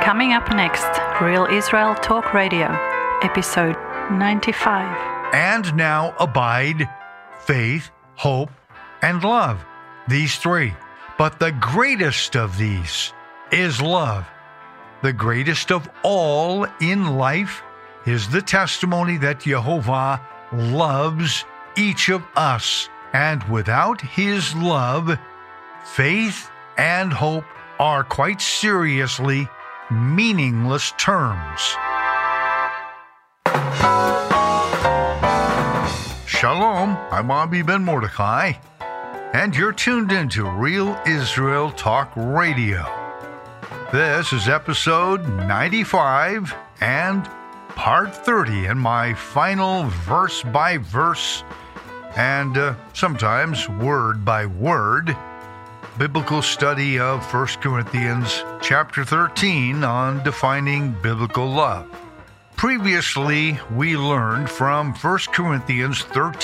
Coming up next, Real Israel Talk Radio, episode 95. And now abide faith, hope, and love. These three. But the greatest of these is love. The greatest of all in life is the testimony that Jehovah loves each of us. And without his love, faith and hope are quite seriously meaningless terms. Shalom, I'm Abi Ben Mordechai, and you're tuned into Real Israel Talk Radio. This is episode 95 and part 30 in my final verse-by-verse and sometimes word-by-word biblical study of 1 Corinthians chapter 13 on defining biblical love. Previously, we learned from 1 Corinthians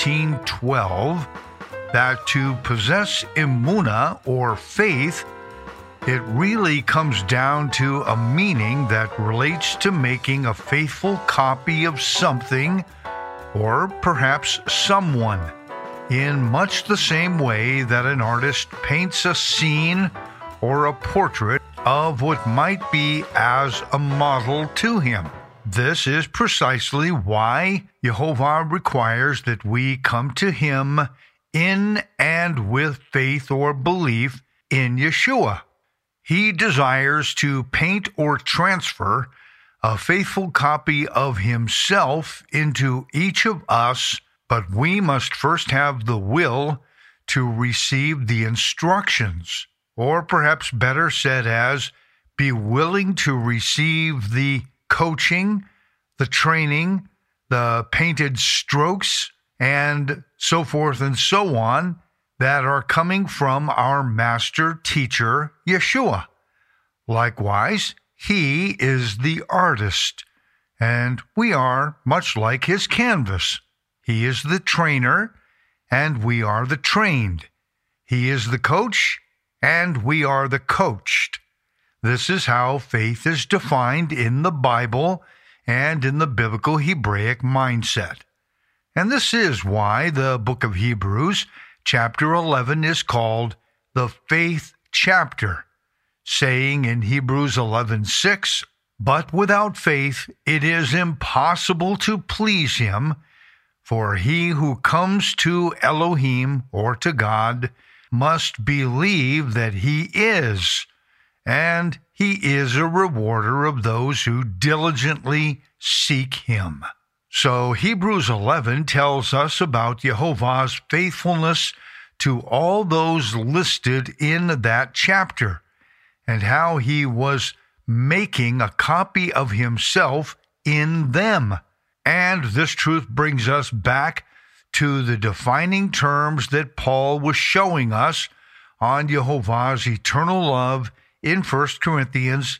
13:12 that to possess emunah, or faith, it really comes down to a meaning that relates to making a faithful copy of something or perhaps someone, in much the same way that an artist paints a scene or a portrait of what might be as a model to him. This is precisely why Jehovah requires that we come to him in and with faith or belief in Yeshua. He desires to paint or transfer a faithful copy of himself into each of us, but we must first have the will to receive the instructions, or perhaps better said as, be willing to receive the coaching, the training, the painted strokes, and so forth and so on that are coming from our master teacher, Yeshua. Likewise, he is the artist, and we are much like his canvas. He is the trainer, and we are the trained. He is the coach, and we are the coached. This is how faith is defined in the Bible and in the biblical Hebraic mindset. And this is why the book of Hebrews, chapter 11, is called the faith chapter, saying in Hebrews 11:6, "But without faith it is impossible to please him, for he who comes to Elohim, or to God, must believe that he is, and he is a rewarder of those who diligently seek him." So Hebrews 11 tells us about Jehovah's faithfulness to all those listed in that chapter, and how he was making a copy of himself in them. And this truth brings us back to the defining terms that Paul was showing us on Jehovah's eternal love in 1 Corinthians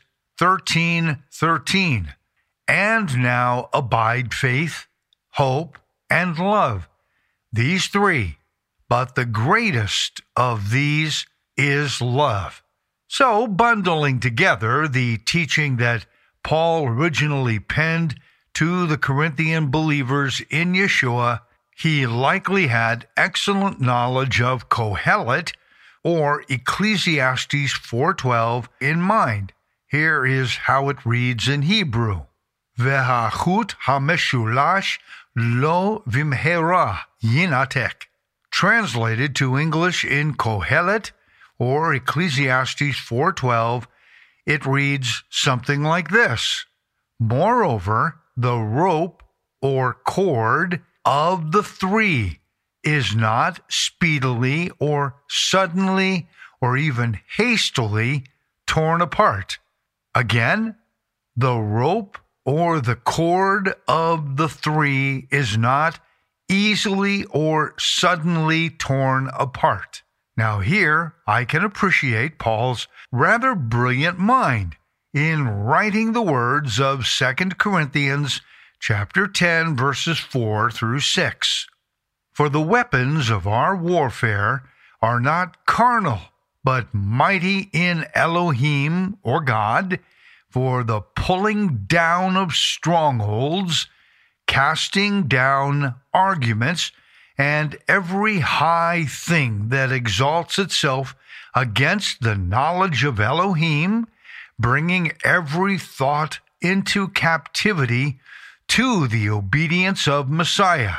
13:13. And now abide faith, hope, and love. These three, but the greatest of these is love. So, bundling together the teaching that Paul originally penned to the Corinthian believers in Yeshua, he likely had excellent knowledge of Kohelet, or Ecclesiastes 4:12, in mind. Here is how it reads in Hebrew: V'hachut hameshulash lo vimhera yinatek. Translated to English in Kohelet, or Ecclesiastes 4:12, it reads something like this: Moreover, the rope or cord of the three is not speedily or suddenly or even hastily torn apart. Again, the rope or the cord of the three is not easily or suddenly torn apart. Now here, I can appreciate Paul's rather brilliant mind in writing the words of 2 Corinthians chapter 10, verses 4 through 6. For the weapons of our warfare are not carnal, but mighty in Elohim, or God, for the pulling down of strongholds, casting down arguments, and every high thing that exalts itself against the knowledge of Elohim, bringing every thought into captivity to the obedience of Messiah,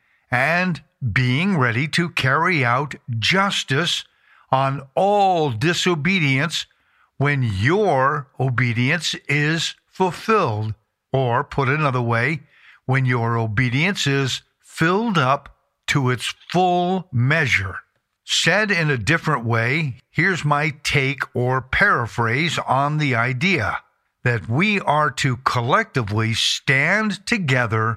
and being ready to carry out justice on all disobedience when your obedience is fulfilled, or put another way, when your obedience is filled up to its full measure. Said in a different way, here's my take or paraphrase on the idea that we are to collectively stand together,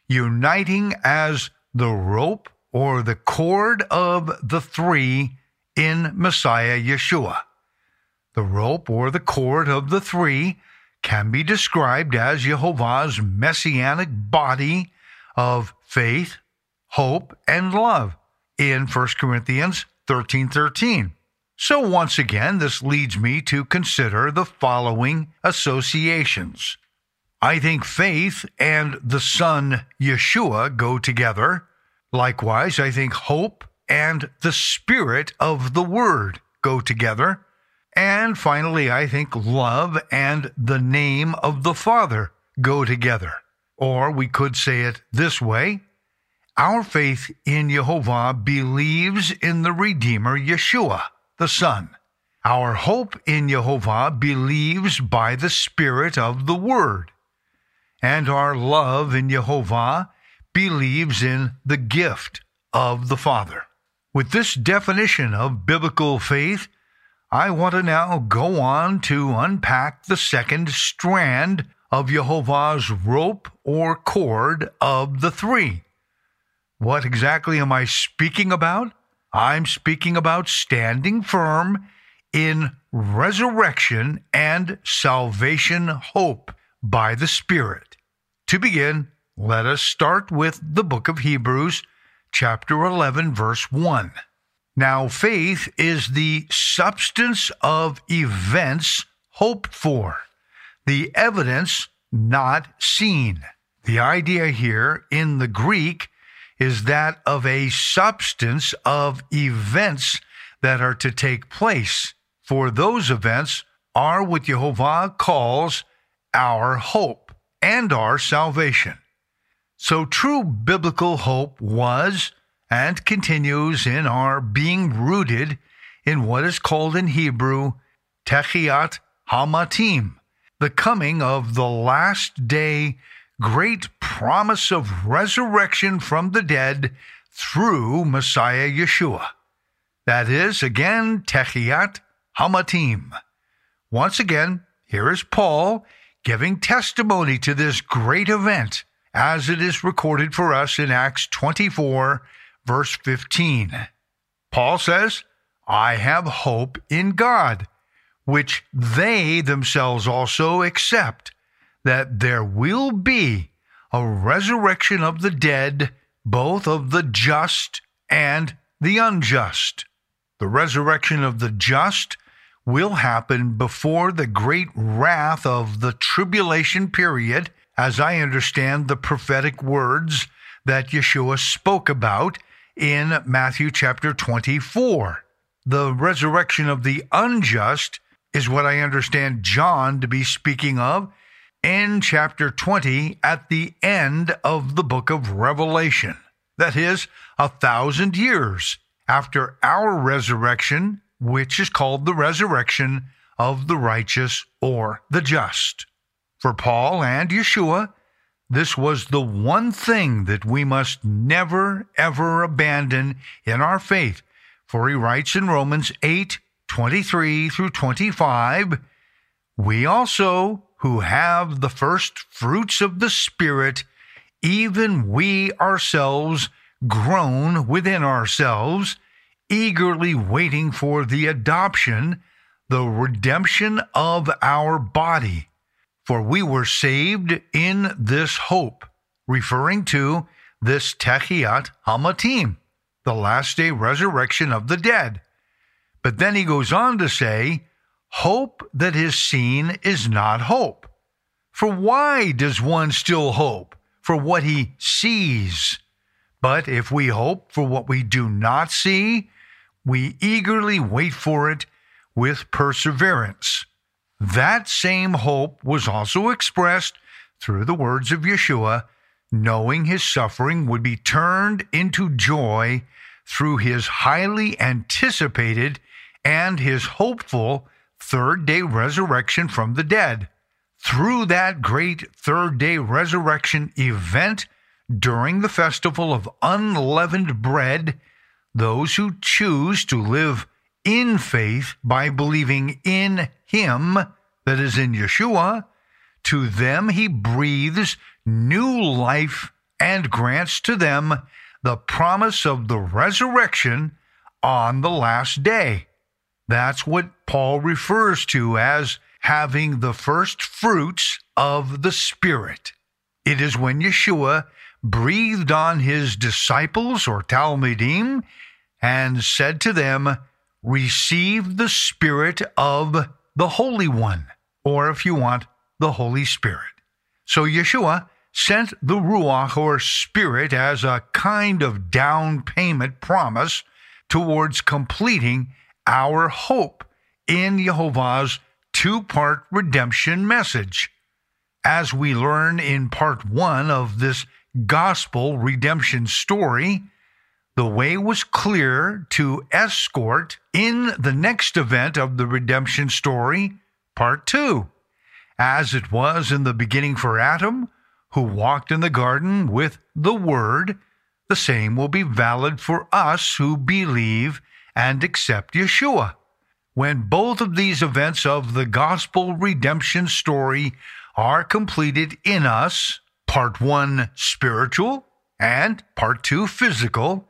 uniting as the rope or the cord of the three in Messiah Yeshua. The rope or the cord of the three can be described as Jehovah's messianic body of faith, hope, and love in 1 Corinthians 13:13. So once again, this leads me to consider the following associations. I think faith and the Son Yeshua go together. Likewise, I think hope and the Spirit of the Word go together. And finally, I think love and the name of the Father go together. Or we could say it this way: our faith in Jehovah believes in the Redeemer Yeshua, the Son. Our hope in Jehovah believes by the Spirit of the Word. And our love in Jehovah believes in the gift of the Father. With this definition of biblical faith, I want to now go on to unpack the second strand of Jehovah's rope or cord of the three. What exactly am I speaking about? I'm speaking about standing firm in resurrection and salvation hope by the Spirit. To begin, let us start with the book of Hebrews, chapter 11, verse 1. Now, faith is the substance of events hoped for, the evidence not seen. The idea here in the Greek is that of a substance of events that are to take place. For those events are what Jehovah calls our hope and our salvation. So true biblical hope was and continues in our being rooted in what is called in Hebrew Techiyat Hamatim, the coming of the last day great promise of resurrection from the dead through Messiah Yeshua. That is, again, Techiyat Hamatim. Once again, here is Paul giving testimony to this great event as it is recorded for us in Acts 24, verse 15. Paul says, I have hope in God, which they themselves also accept, that there will be a resurrection of the dead, both of the just and the unjust. The resurrection of the just will happen before the great wrath of the tribulation period, as I understand the prophetic words that Yeshua spoke about in Matthew chapter 24. The resurrection of the unjust is what I understand John to be speaking of in chapter 20 at the end of the book of Revelation. That is, 1,000 years after our resurrection, which is called the resurrection of the righteous or the just. For Paul and Yeshua, this was the one thing that we must never, ever abandon in our faith. For he writes in Romans 8:23 through 25, we also, who have the first fruits of the Spirit, even we ourselves groan within ourselves, eagerly waiting for the adoption, the redemption of our body. For we were saved in this hope, referring to this Techiyat Hamatim, the last day resurrection of the dead. But then he goes on to say, hope that is seen is not hope. For why does one still hope for what he sees? But if we hope for what we do not see, we eagerly wait for it with perseverance. That same hope was also expressed through the words of Yeshua, knowing his suffering would be turned into joy through his highly anticipated and his hopeful third-day resurrection from the dead. Through that great third-day resurrection event during the festival of unleavened bread, those who choose to live in faith by believing in him, that is in Yeshua, to them he breathes new life and grants to them the promise of the resurrection on the last day. That's what Paul refers to as having the first fruits of the Spirit. It is when Yeshua breathed on his disciples or Talmidim and said to them, "Receive the Spirit of the Holy One," or if you want, the Holy Spirit. So Yeshua sent the Ruach or Spirit as a kind of down payment promise towards completing our hope in Yehovah's two-part redemption message. As we learn in part 1 of this gospel redemption story, the way was clear to escort in the next event of the redemption story, part 2. As it was in the beginning for Adam, who walked in the garden with the Word, the same will be valid for us who believe and accept Yeshua. When both of these events of the gospel redemption story are completed in us, part 1 spiritual and part 2 physical,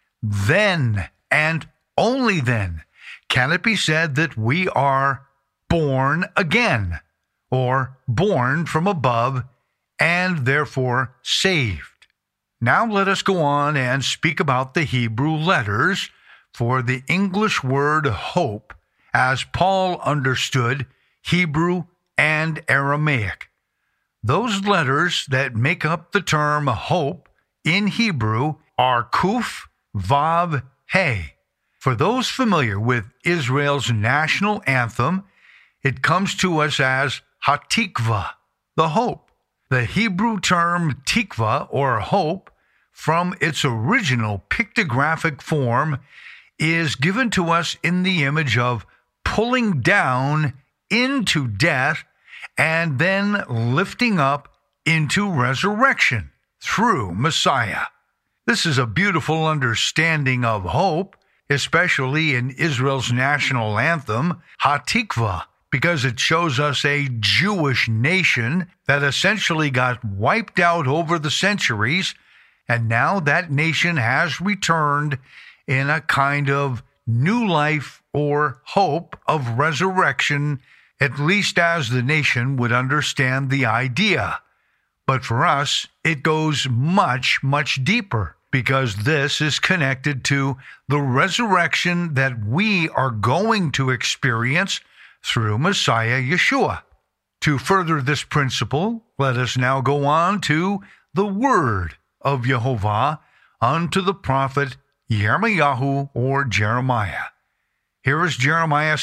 then and only then can it be said that we are born again, or born from above, and therefore saved. Now let us go on and speak about the Hebrew letters for the English word hope, as Paul understood Hebrew and Aramaic. Those letters that make up the term hope in Hebrew are Kuf, Vav, He. For those familiar with Israel's national anthem, it comes to us as Hatikva, the hope. The Hebrew term tikva, or hope, from its original pictographic form, is given to us in the image of pulling down into death and then lifting up into resurrection through Messiah. This is a beautiful understanding of hope, especially in Israel's national anthem, Hatikva, because it shows us a Jewish nation that essentially got wiped out over the centuries, and now that nation has returned in a kind of new life or hope of resurrection, at least as the nation would understand the idea. But for us, it goes much, much deeper, because this is connected to the resurrection that we are going to experience through Messiah Yeshua. To further this principle, let us now go on to the word of Yehovah unto the prophet Yirmiyahu or Jeremiah. Here is Jeremiah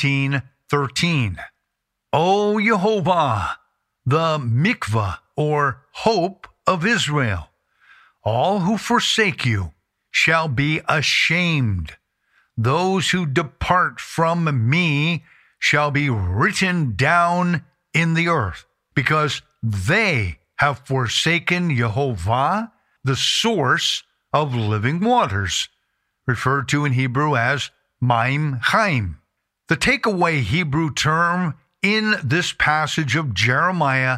17:13. O Yehovah, the mikvah or hope of Israel, all who forsake you shall be ashamed. Those who depart from me shall be written down in the earth, because they have forsaken Yehovah, the source of living waters, referred to in Hebrew as Maim Chaim. The takeaway Hebrew term in this passage of Jeremiah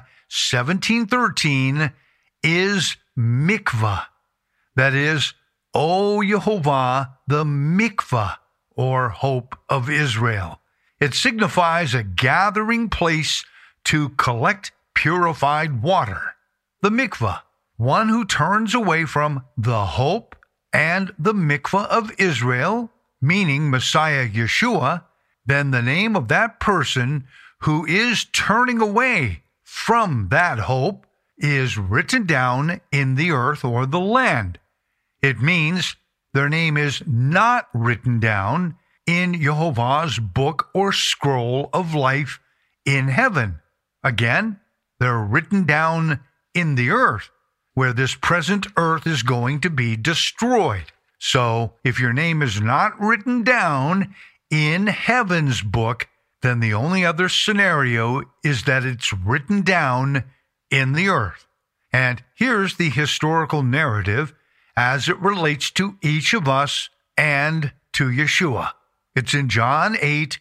17:13 is mikvah. That is, O Yehovah, the mikvah, or hope of Israel. It signifies a gathering place to collect purified water. The mikvah, one who turns away from the hope and the mikvah of Israel, meaning Messiah Yeshua, then the name of that person who is turning away from that hope is written down in the earth or the land. It means their name is not written down in Jehovah's book or scroll of life in heaven. Again, they're written down in the earth, where this present earth is going to be destroyed. So, if your name is not written down in heaven's book, then the only other scenario is that it's written down in the earth. And here's the historical narrative as it relates to each of us and to Yeshua. It's in John 8,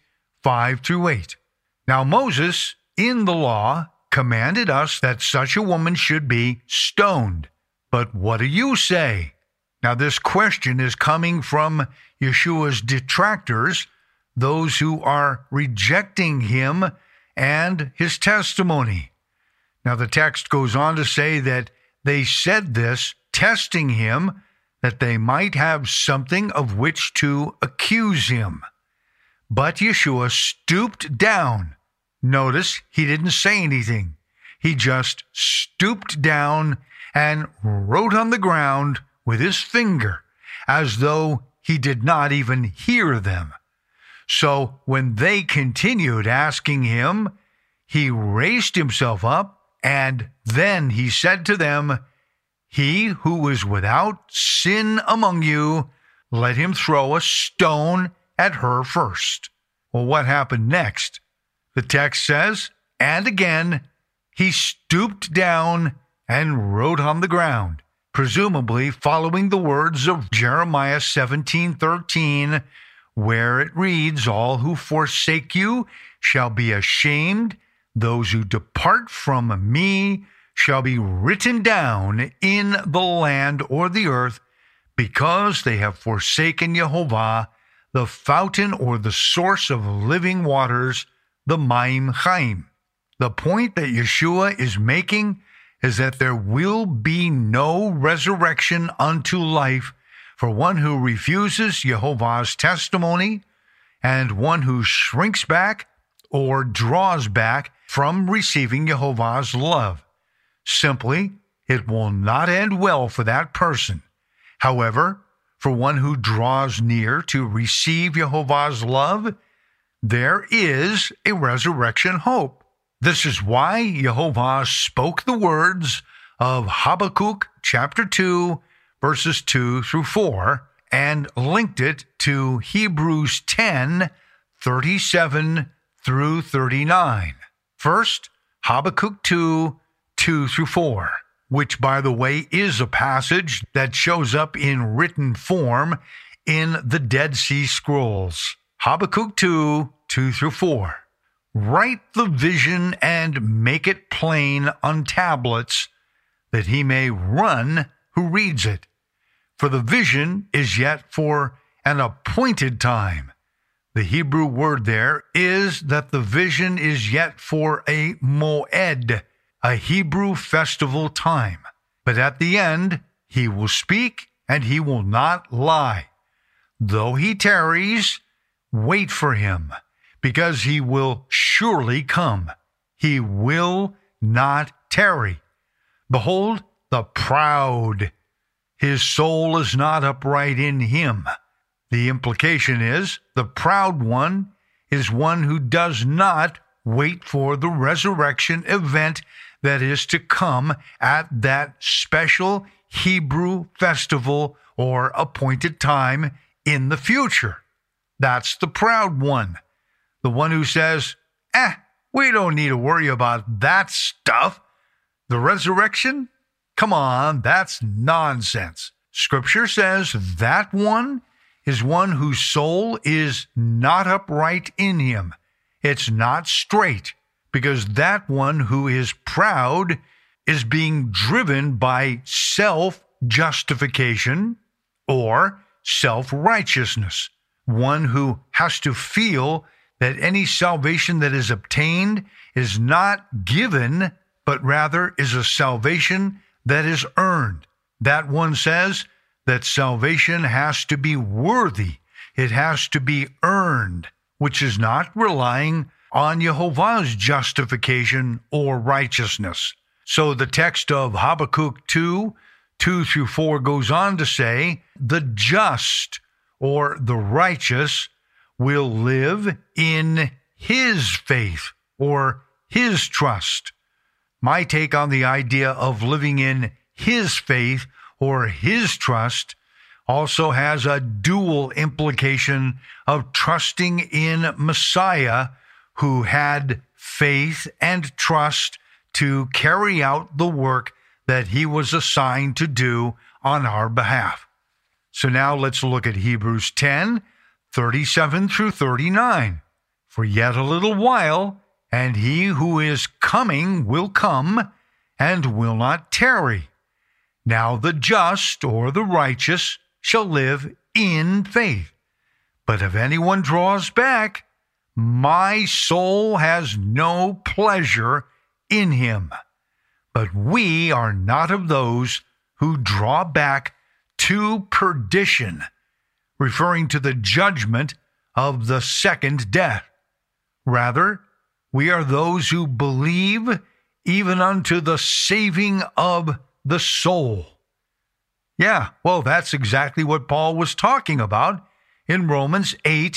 5-8. Now Moses, in the law, commanded us that such a woman should be stoned. But what do you say? Now this question is coming from Yeshua's detractors, those who are rejecting him and his testimony. Now the text goes on to say that they said this, testing him, that they might have something of which to accuse him. But Yeshua stooped down. Notice he didn't say anything. He just stooped down and wrote on the ground with his finger, as though he did not even hear them. So when they continued asking him, he raised himself up, and then he said to them, "He who is without sin among you, let him throw a stone at her first." Well, what happened next? The text says, and again, he stooped down and wrote on the ground, presumably following the words of Jeremiah 17:13, where it reads, "All who forsake you shall be ashamed. Those who depart from me shall be written down in the land or the earth, because they have forsaken Yehovah, the fountain or the source of living waters, the Maim Chaim." The point that Yeshua is making is that there will be no resurrection unto life for one who refuses Yehovah's testimony and one who shrinks back or draws back from receiving Yehovah's love. Simply, it will not end well for that person. However, for one who draws near to receive Yehovah's love, there is a resurrection hope. This is why Yehovah spoke the words of Habakkuk chapter 2, verses 2-4, and linked it to Hebrews 10, 37-39. First, Habakkuk 2, 2-4, which, by the way, is a passage that shows up in written form in the Dead Sea Scrolls. Habakkuk 2, 2-4. Write the vision and make it plain on tablets, that he may run who reads it. For the vision is yet for an appointed time. The Hebrew word there is that the vision is yet for a moed, a Hebrew festival time. But at the end, he will speak and he will not lie. Though he tarries, wait for him, because he will surely come. He will not tarry. Behold, the proud, his soul is not upright in him. The implication is the proud one is one who does not wait for the resurrection event that is to come at that special Hebrew festival or appointed time in the future. That's the proud one. The one who says, we don't need to worry about that stuff. The resurrection? Come on, that's nonsense. Scripture says that one is one whose soul is not upright in him. It's not straight, because that one who is proud is being driven by self-justification or self-righteousness. One who has to feel that any salvation that is obtained is not given, but rather is a salvation that is earned. That one says that salvation has to be worthy. It has to be earned. which is not relying on Jehovah's justification or righteousness. So the text of Habakkuk 2:2-4 goes on to say, the just or the righteous will live in his faith or his trust. My take on the idea of living in his faith or his trust also has a dual implication of trusting in Messiah, who had faith and trust to carry out the work that he was assigned to do on our behalf. So now let's look at Hebrews 10:37-39. For yet a little while, and he who is coming will come and will not tarry. Now the just or the righteous shall live in faith. But if anyone draws back, my soul has no pleasure in him. But we are not of those who draw back to perdition, referring to the judgment of the second death. Rather, we are those who believe even unto the saving of the soul. Yeah, well, that's exactly what Paul was talking about in Romans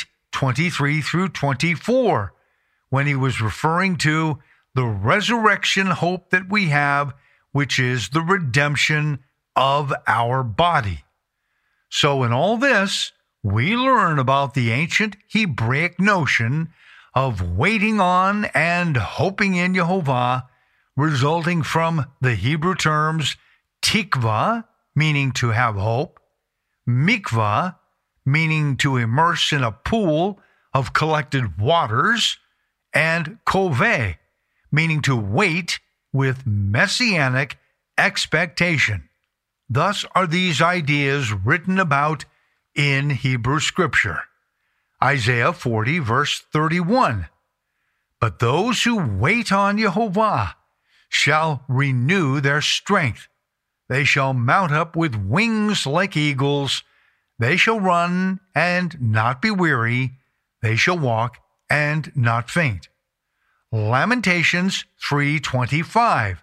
8:23-24, when he was referring to the resurrection hope that we have, which is the redemption of our body. So in all this, we learn about the ancient Hebraic notion of waiting on and hoping in Jehovah, resulting from the Hebrew terms tikva, meaning to have hope, mikvah, meaning to immerse in a pool of collected waters, and koveh, meaning to wait with messianic expectation. Thus are these ideas written about in Hebrew Scripture. Isaiah 40:31. But those who wait on Jehovah shall renew their strength. They shall mount up with wings like eagles. They shall run and not be weary. They shall walk and not faint. Lamentations 3:25.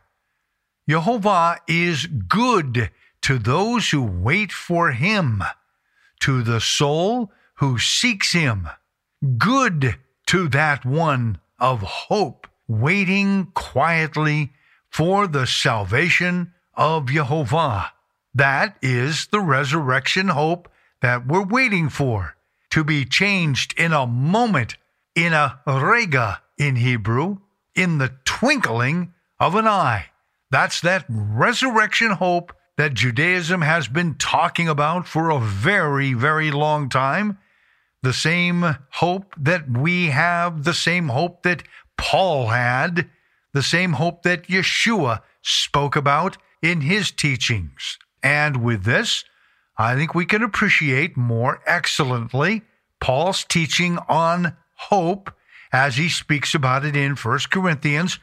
Jehovah is good to those who wait for him, to the soul who seeks him. Good to that one of hope, waiting quietly for the salvation of Jehovah. That is the resurrection hope that we're waiting for, to be changed in a moment, in a rega in Hebrew, in the twinkling of an eye. That's that resurrection hope that Judaism has been talking about for a very, very long time. The same hope that we have, the same hope that Paul had, the same hope that Yeshua spoke about in his teachings. And with this, I think we can appreciate more excellently Paul's teaching on hope as he speaks about it in 1 Corinthians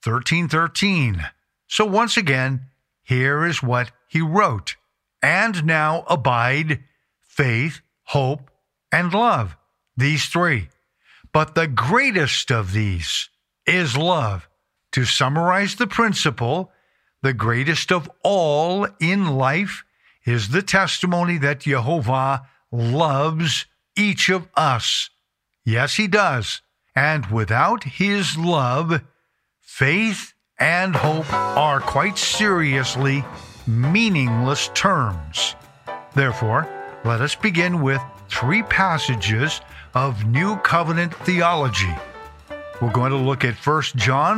13:13. So once again, here is what he wrote. And now abide faith, hope, and love, these three. But the greatest of these is love. To summarize the principle, the greatest of all in life is the testimony that Jehovah loves each of us. Yes, he does. And without his love, faith and hope are quite seriously meaningless terms. Therefore, let us begin with 3 passages of New Covenant theology. We're going to look at 1 John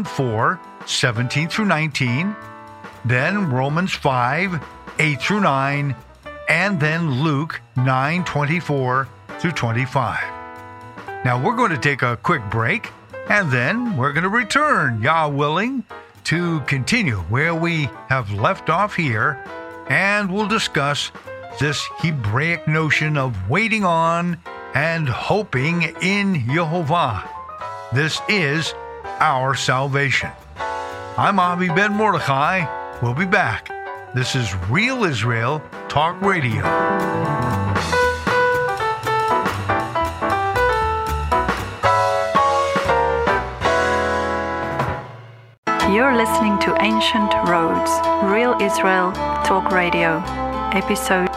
4:17-19, then Romans 5:8-9, and then Luke 9:24-25. Now we're going to take a quick break, and then we're going to return, Yah willing, to continue where we have left off here, and we'll discuss this Hebraic notion of waiting on and hoping in Jehovah. This is our salvation. I'm Avi Ben Mordechai. We'll be back. This is Real Israel Talk Radio. You're listening to Ancient Roads, Real Israel Talk Radio, episode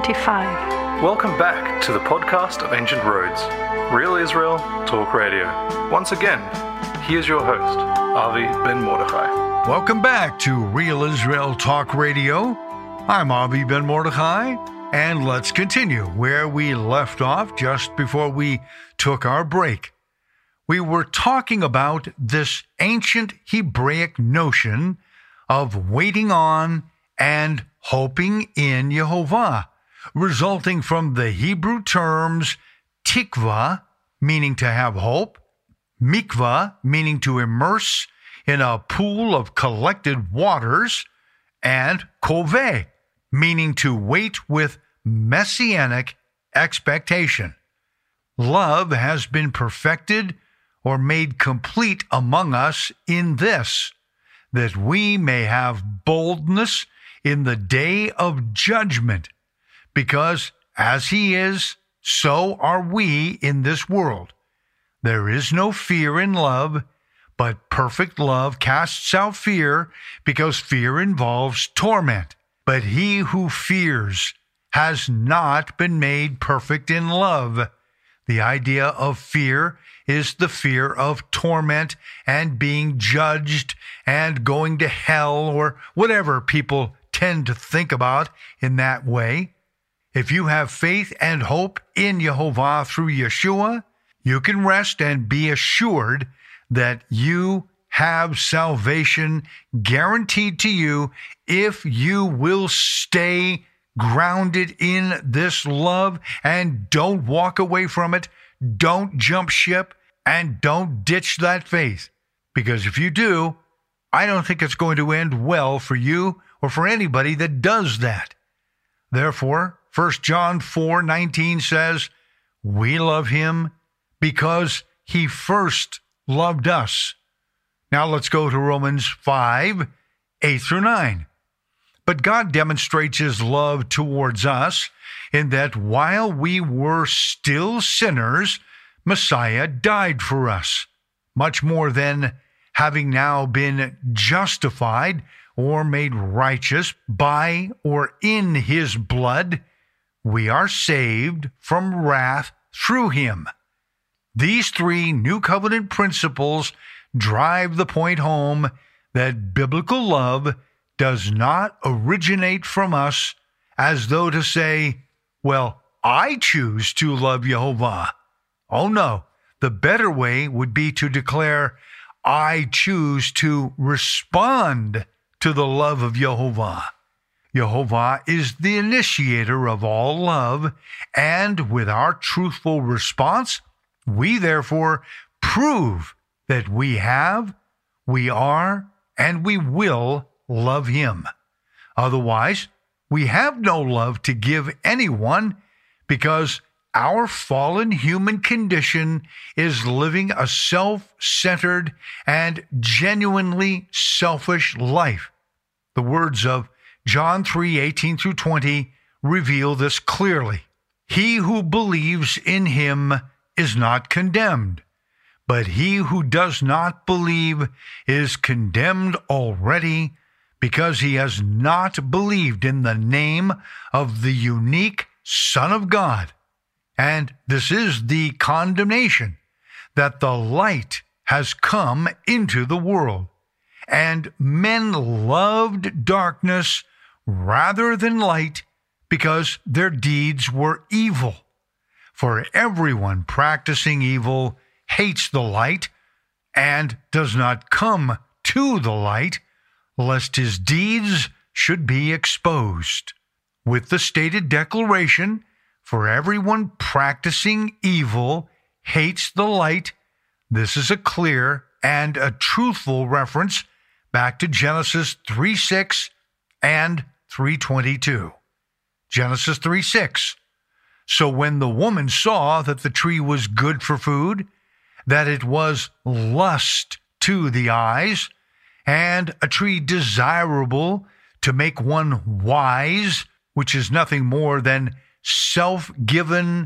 95. Welcome back to the podcast of Ancient Roads, Real Israel Talk Radio. Once again, here's your host, Avi Ben Mordechai. Welcome back to Real Israel Talk Radio. I'm Avi Ben Mordechai, and let's continue where we left off just before we took our break. We were talking about this ancient Hebraic notion of waiting on and hoping in Yehovah, resulting from the Hebrew terms tikva, meaning to have hope, mikvah, meaning to immerse in a pool of collected waters, and koveh, meaning to wait with messianic expectation. Love has been perfected or made complete among us in this, that we may have boldness in the day of judgment, because as he is, so are we in this world. There is no fear in love, but perfect love casts out fear, because fear involves torment. But he who fears has not been made perfect in love. The idea of fear is the fear of torment and being judged and going to hell, or whatever people tend to think about in that way. If you have faith and hope in Yehovah through Yeshua, you can rest and be assured that you have salvation guaranteed to you if you will stay grounded in this love and don't walk away from it, don't jump ship, and don't ditch that faith. Because if you do, I don't think it's going to end well for you or for anybody that does that. Therefore, 1 John 4:19 says, we love him because he first loved us. Now let's go to Romans 5:8-9. But God demonstrates his love towards us in that while we were still sinners, Messiah died for us. Much more than having now been justified or made righteous by or in his blood, we are saved from wrath through him. These three New Covenant principles drive the point home that biblical love does not originate from us as though to say, well, I choose to love Yehovah. Oh no, the better way would be to declare, I choose to respond to the love of Yehovah. Yehovah is the initiator of all love, and with our truthful response, we therefore prove that we have, we are, and we will love him. Otherwise, we have no love to give anyone, because our fallen human condition is living a self-centered and genuinely selfish life. The words of John 3:18-20 reveal this clearly. He who believes in him is not condemned, but he who does not believe is condemned already, because he has not believed in the name of the unique Son of God. And this is the condemnation, that the light has come into the world, and men loved darkness rather than light, because their deeds were evil. For everyone practicing evil hates the light, and does not come to the light, lest his deeds should be exposed. With the stated declaration, for everyone practicing evil hates the light, this is a clear and a truthful reference back to Genesis 3:6 and 3:22. Genesis 3:6. So when the woman saw that the tree was good for food, that it was lust to the eyes, and a tree desirable to make one wise, which is nothing more than self-given,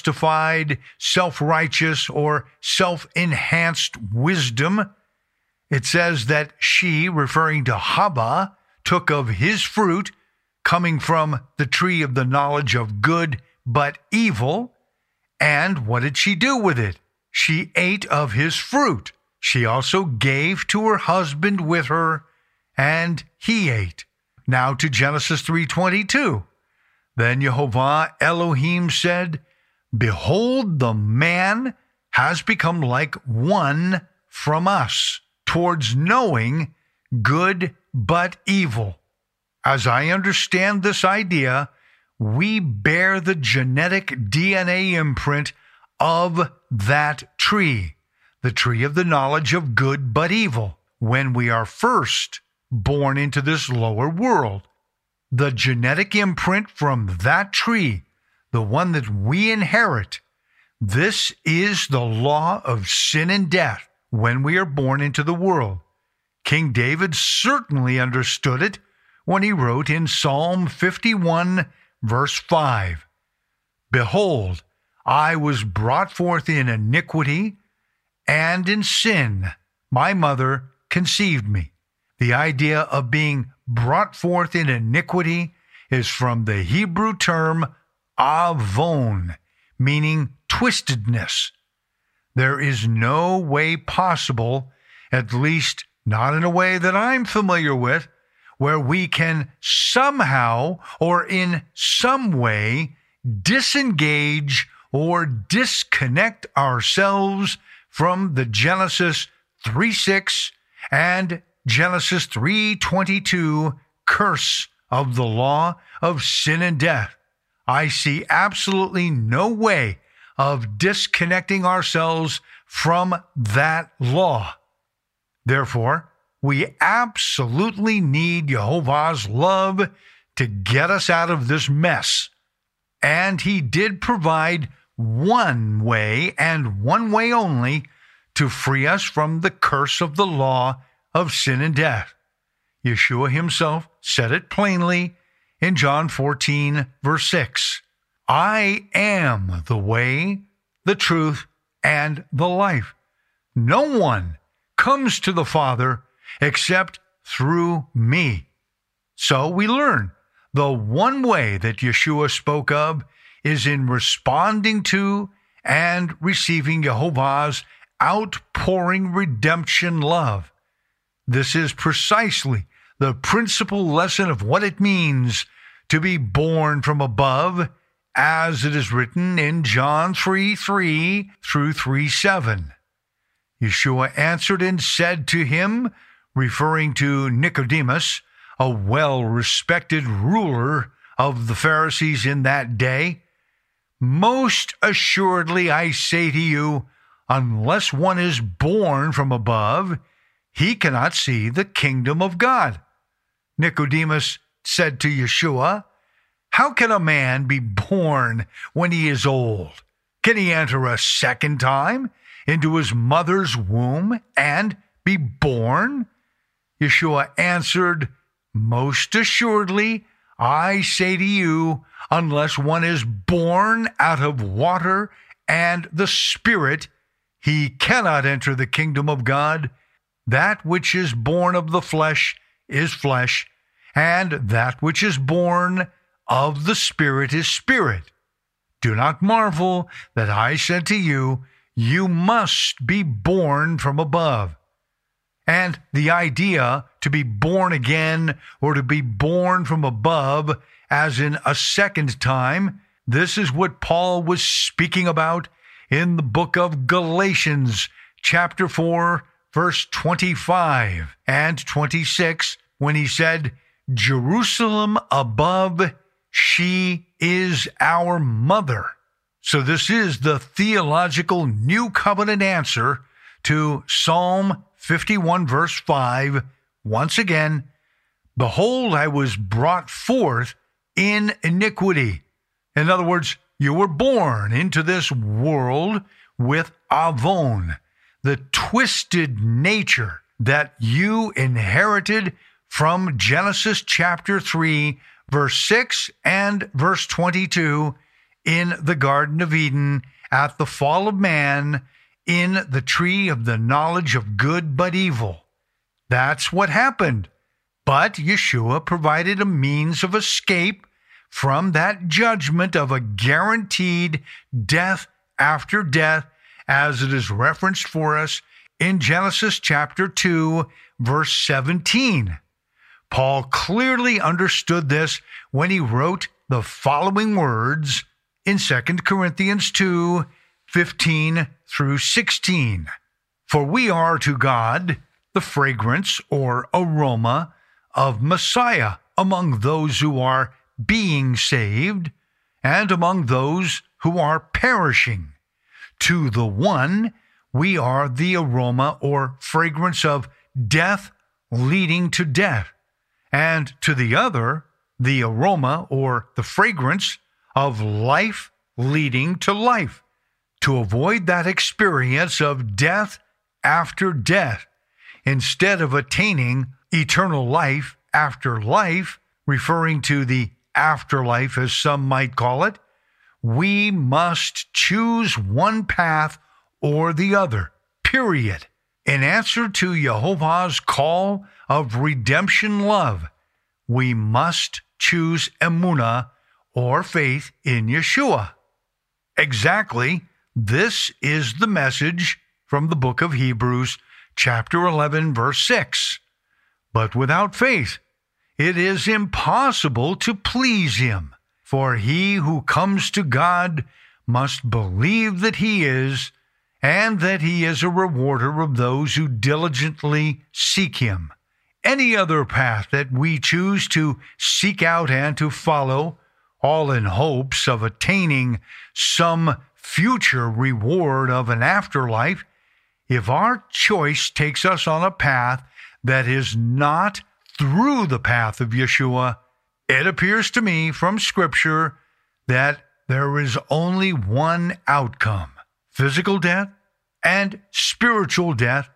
self-justified, self-righteous, or self-enhanced wisdom, it says that she, referring to Hava, took of his fruit, coming from the tree of the knowledge of good but evil. And what did she do with it? She ate of his fruit. She also gave to her husband with her, and he ate. Now to Genesis 3:22. Then Yehovah Elohim said, Behold, the man has become like one from us, towards knowing good but evil. As I understand this idea, we bear the genetic DNA imprint of that tree, the tree of the knowledge of good but evil, when we are first born into this lower world. The genetic imprint from that tree, the one that we inherit, this is the law of sin and death when we are born into the world. King David certainly understood it when he wrote in Psalm 51, verse 5, Behold, I was brought forth in iniquity, and in sin my mother conceived me. The idea of being brought forth in iniquity is from the Hebrew term avon, meaning twistedness. There is no way possible, at least not in a way that I'm familiar with, where we can somehow or in some way disengage or disconnect ourselves from the Genesis 3:6 and Genesis 3:22 curse of the law of sin and death. I see absolutely no way of disconnecting ourselves from that law. Therefore, we absolutely need Jehovah's love to get us out of this mess. And he did provide one way and one way only to free us from the curse of the law of sin and death. Yeshua himself said it plainly in John 14, verse 6. I am the way, the truth, and the life. No one comes to the Father except through me. So we learn the one way that Yeshua spoke of is in responding to and receiving Jehovah's outpouring redemption love. This is precisely the principal lesson of what it means to be born from above, as it is written in John 3:3 through 3:7. Yeshua answered and said to him, referring to Nicodemus, a well-respected ruler of the Pharisees in that day, Most assuredly I say to you, unless one is born from above, he cannot see the kingdom of God. Nicodemus said to Yeshua, How can a man be born when he is old? Can he enter a second time into his mother's womb and be born? Yeshua answered, Most assuredly, I say to you, unless one is born out of water and the Spirit, he cannot enter the kingdom of God. That which is born of the flesh is flesh, and that which is born of the Spirit is spirit. Do not marvel that I said to you, you must be born from above. And the idea to be born again or to be born from above, as in a second time, this is what Paul was speaking about in the book of Galatians, chapter 4, verse 25 and 26, when he said, Jerusalem above, she is our mother. So this is the theological New Covenant answer to Psalm 51, verse 5. Once again, Behold, I was brought forth in iniquity. In other words, you were born into this world with avon, the twisted nature that you inherited from Genesis chapter 3, verse 6 and verse 22 in the Garden of Eden at the fall of man in the tree of the knowledge of good but evil. That's what happened. But Yeshua provided a means of escape from that judgment of a guaranteed death after death, as it is referenced for us in Genesis chapter 2, verse 17. Paul clearly understood this when he wrote the following words in 2 Corinthians 2, 15 through 16. For we are to God the fragrance or aroma of Messiah among those who are being saved and among those who are perishing. To the one, we are the aroma or fragrance of death leading to death, and to the other, the aroma or the fragrance of life leading to life. To avoid that experience of death after death, instead of attaining eternal life after life, referring to the afterlife as some might call it, we must choose one path or the other, period. In answer to Jehovah's call of redemption love, we must choose emunah or faith in Yeshua. Exactly, this is the message from the book of Hebrews, chapter 11, verse 6. But without faith, it is impossible to please him. For he who comes to God must believe that he is, and that he is a rewarder of those who diligently seek him. Any other path that we choose to seek out and to follow, all in hopes of attaining some future reward of an afterlife, if our choice takes us on a path that is not through the path of Yeshua, it appears to me from Scripture that there is only one outcome: physical death and spiritual death,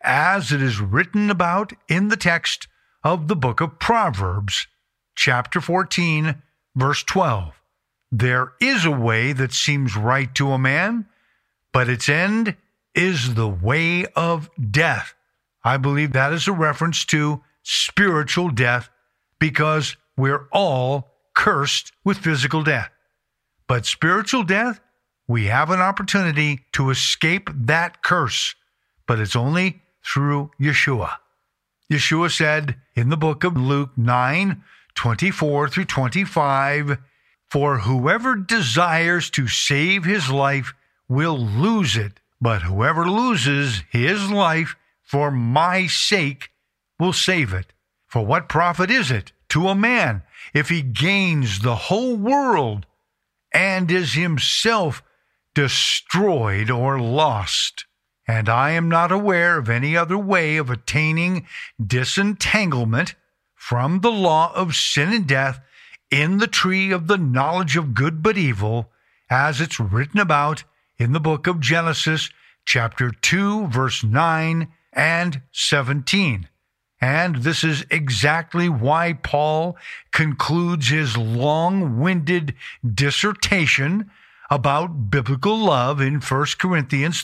as it is written about in the text of the book of Proverbs, chapter 14, verse 12. There is a way that seems right to a man, but its end is the way of death. I believe that is a reference to spiritual death, because we're all cursed with physical death. But spiritual death, we have an opportunity to escape that curse, but it's only through Yeshua. Yeshua said in the book of Luke 9, 24 through 25, for whoever desires to save his life will lose it, but whoever loses his life for my sake will save it. For what profit is it to a man if he gains the whole world and is himself destroyed or lost? And I am not aware of any other way of attaining disentanglement from the law of sin and death in the tree of the knowledge of good but evil, as it's written about in the book of Genesis, chapter 2, verse 9 and 17. And this is exactly why Paul concludes his long-winded dissertation about biblical love in 1 Corinthians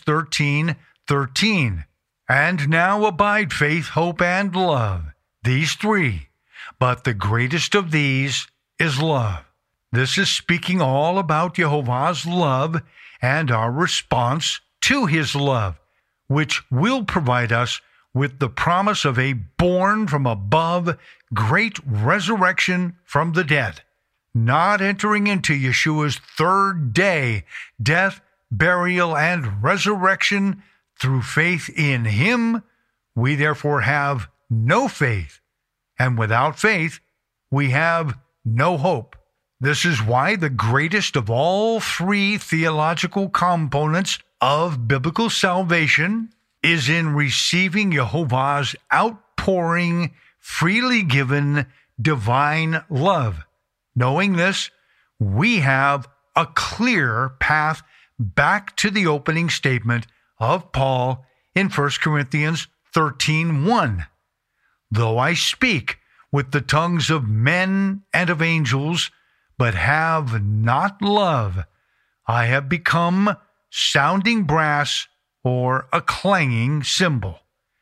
13:13. And now abide faith, hope, and love, these three, but the greatest of these is love. This is speaking all about Jehovah's love and our response to his love, which will provide us with the promise of a born from above great resurrection from the dead. Not entering into Yeshua's third day, death, burial, and resurrection through faith in him, we therefore have no faith, and without faith, we have no hope. This is why the greatest of all three theological components of biblical salvation is in receiving Jehovah's outpouring, freely given divine love. Knowing this, we have a clear path back to the opening statement of Paul in 1 Corinthians 13:1. Though I speak with the tongues of men and of angels, but have not love, I have become sounding brass or a clanging cymbal.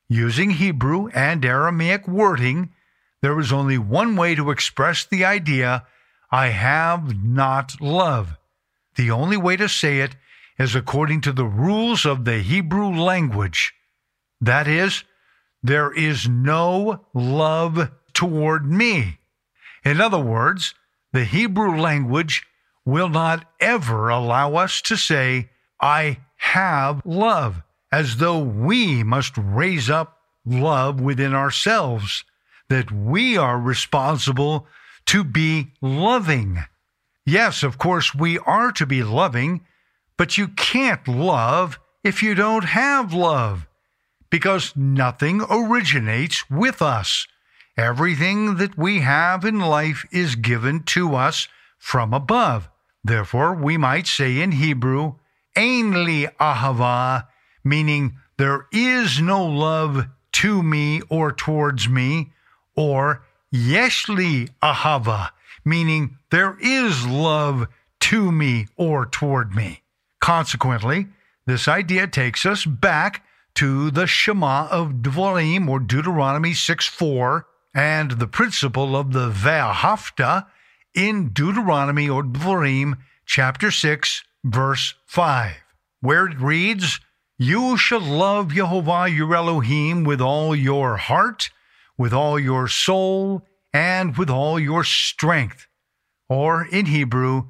Using Hebrew and Aramaic wording, there is only one way to express the idea, I have not love. The only way to say it is according to the rules of the Hebrew language. That is, there is no love toward me. In other words, the Hebrew language will not ever allow us to say, I have love, as though we must raise up love within ourselves, that we are responsible to be loving. Yes, of course, we are to be loving, but you can't love if you don't have love, because nothing originates with us. Everything that we have in life is given to us from above. Therefore, we might say in Hebrew, Ein li ahava, meaning there is no love to me or towards me, or yesh li ahava, meaning there is love to me or toward me. Consequently, this idea takes us back to the Shema of Dvarim, or Deuteronomy 6:4, and the principle of the Ve'ahavta in Deuteronomy or Dvarim, chapter 6, verse 5, where it reads, You shall love Yehovah your Elohim with all your heart, with all your soul, and with all your strength. Or in Hebrew,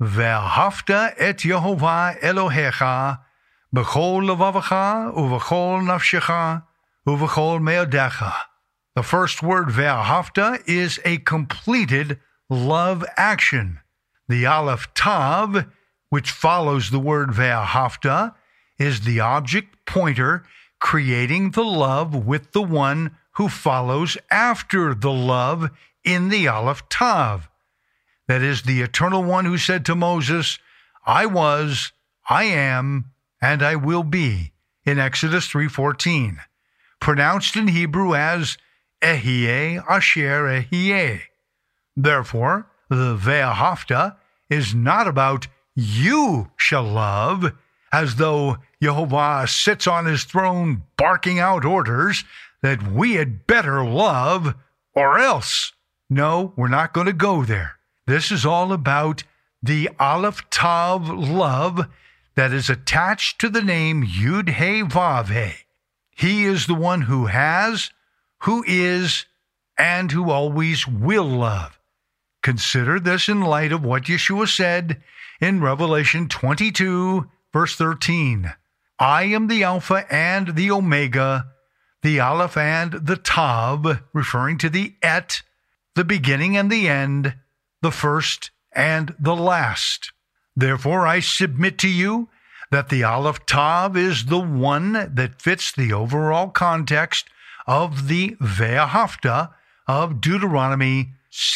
Ve'ahavta et Yehovah Elohecha b'chol levavecha uv'chol nafshecha uv'chol meodecha. The first word, Ve'ahavta, is a completed love action. The Aleph Tav, which follows the word Ve'ahavta, is the object pointer creating the love with the one who follows after the love in the Aleph Tav. That is the Eternal One who said to Moses, I was, I am, and I will be, in Exodus 3:14, pronounced in Hebrew as Ehyeh Asher Ehyeh. Therefore, the Ve'ahavta is not about you shall love, as though Yehovah sits on his throne barking out orders that we had better love or else. No, we're not going to go there. This is all about the Aleph Tav love that is attached to the name Yud He Vav He. He is the one who has, who is, and who always will love. Consider this in light of what Yeshua said in Revelation 22, verse 13. I am the Alpha and the Omega, the Aleph and the Tav, referring to the Et, the beginning and the end, the first and the last. Therefore, I submit to you that the Aleph Tav is the one that fits the overall context of the Ve'ahavta of Deuteronomy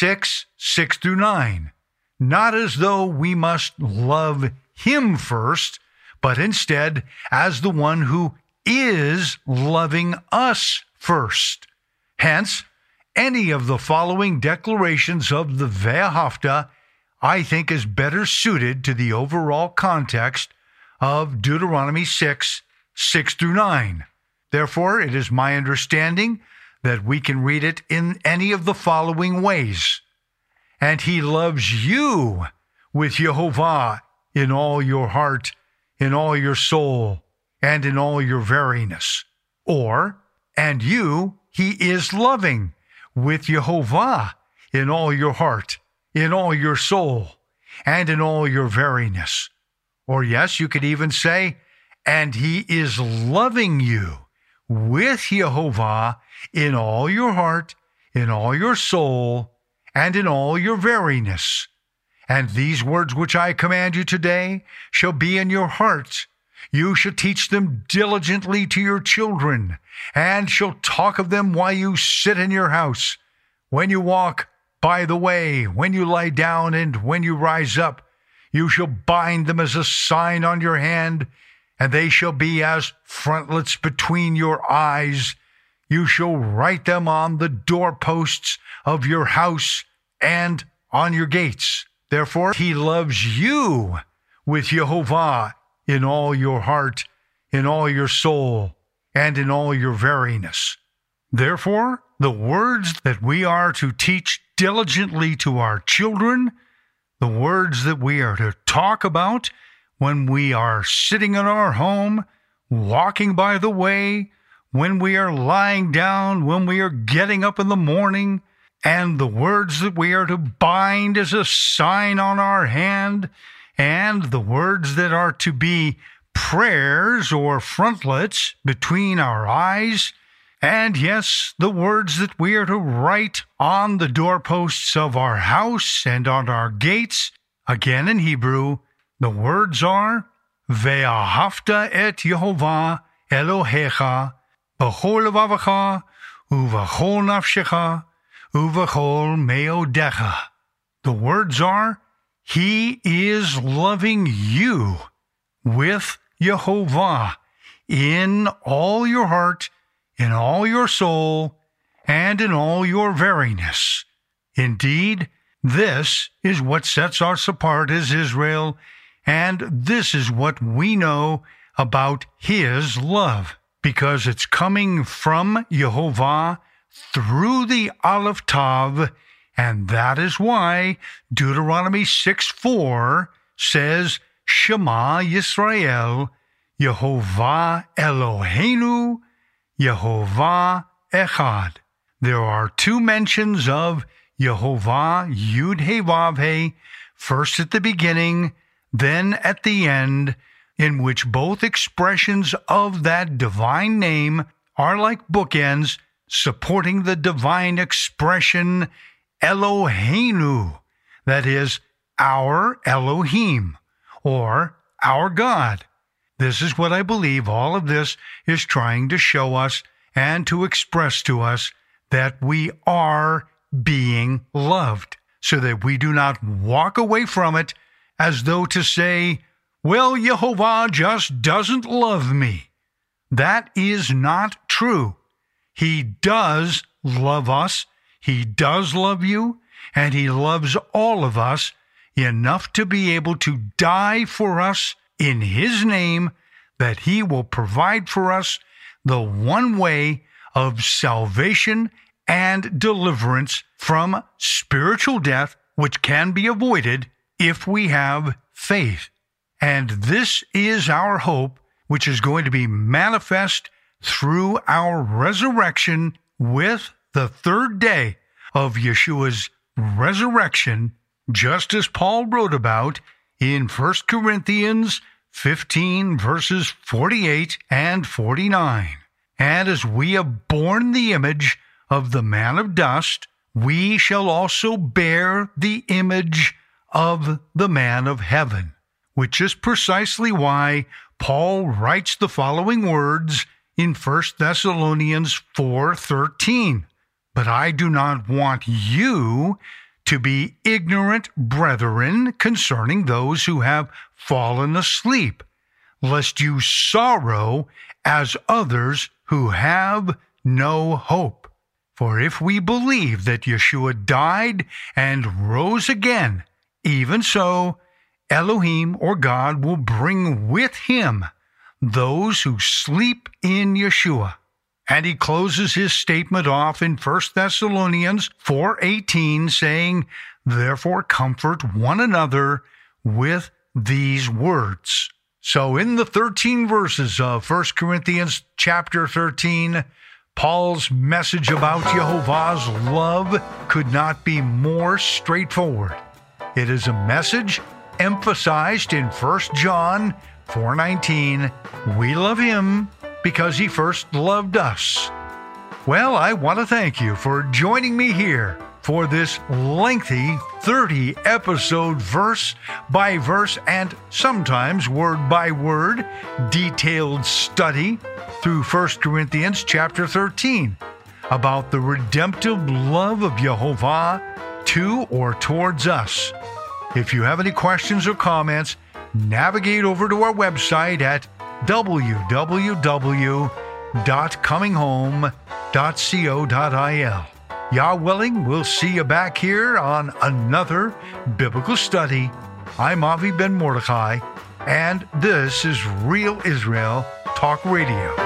6:6-9. Not as though we must love him first, but instead as the one who is loving us first. Hence, any of the following declarations of the Ve'ahavta, I think, is better suited to the overall context of Deuteronomy 6:6-9. Therefore, it is my understanding that we can read it in any of the following ways. And he loves you with Yehovah in all your heart, in all your soul, and in all your veryness. Or, and you he is loving with Yehovah in all your heart, in all your soul, and in all your veryness. Or yes, you could even say, and he is loving you with Yehovah in all your heart, in all your soul, and in all your veryness. And these words which I command you today shall be in your hearts. You shall teach them diligently to your children, and shall talk of them while you sit in your house, when you walk by the way, when you lie down, and when you rise up. You shall bind them as a sign on your hand, and they shall be as frontlets between your eyes. You shall write them on the doorposts of your house and on your gates. Therefore, he loves you with Yehovah in all your heart, in all your soul, and in all your veryness. Therefore, the words that we are to teach diligently to our children, the words that we are to talk about when we are sitting in our home, walking by the way, when we are lying down, when we are getting up in the morning, and the words that we are to bind as a sign on our hand, and the words that are to be prayers or frontlets between our eyes, and yes, the words that we are to write on the doorposts of our house and on our gates. Again in Hebrew, the words are, Ve'ahavta et Yehovah Elohecha b'chol levavecha u'v'chol nafshecha u'v'chol meodecha. The words are, He is loving you with Yehovah in all your heart, in all your soul, and in all your veryness. Indeed, this is what sets us apart as Israel, and this is what we know about His love, because it's coming from Yehovah through the Aleph Tav, and that is why Deuteronomy 6:4 says, Shema Yisrael, Yehovah Eloheinu, Yehovah Echad. There are two mentions of Yehovah, Yud He Vav He, first at the beginning, then at the end, in which both expressions of that divine name are like bookends supporting the divine expression Eloheinu, that is, our Elohim, or our God. This is what I believe all of this is trying to show us and to express to us, that we are being loved, so that we do not walk away from it as though to say, well, Yehovah just doesn't love me. That is not true. He does love us. He does love you, and He loves all of us enough to be able to die for us in His name, that He will provide for us the one way of salvation and deliverance from spiritual death, which can be avoided if we have faith. And this is our hope, which is going to be manifest through our resurrection with the third day of Yeshua's resurrection, just as Paul wrote about in 1 Corinthians 15, verses 48 and 49. And as we have borne the image of the man of dust, we shall also bear the image of the man of heaven, which is precisely why Paul writes the following words in 1 Thessalonians 4:13. But I do not want you to be ignorant, brethren, concerning those who have fallen asleep, lest you sorrow as others who have no hope. For if we believe that Yeshua died and rose again, even so Elohim, or God, will bring with Him those who sleep in Yeshua. And he closes his statement off in 1 Thessalonians 4:18, saying, Therefore comfort one another with these words. So in the 13 verses of 1 Corinthians chapter 13, Paul's message about Yehovah's love could not be more straightforward. It is a message emphasized in 1 John 4:19. We love Him because He first loved us. Well, I want to thank you for joining me here for this lengthy 30-episode verse-by-verse and sometimes word-by-word detailed study through 1 Corinthians chapter 13 about the redemptive love of Yehovah to or towards us. If you have any questions or comments, navigate over to our website at www.cominghome.co.il. Yah willing, we'll see you back here on another biblical study. I'm Avi Ben Mordechai, and this is Real Israel Talk Radio.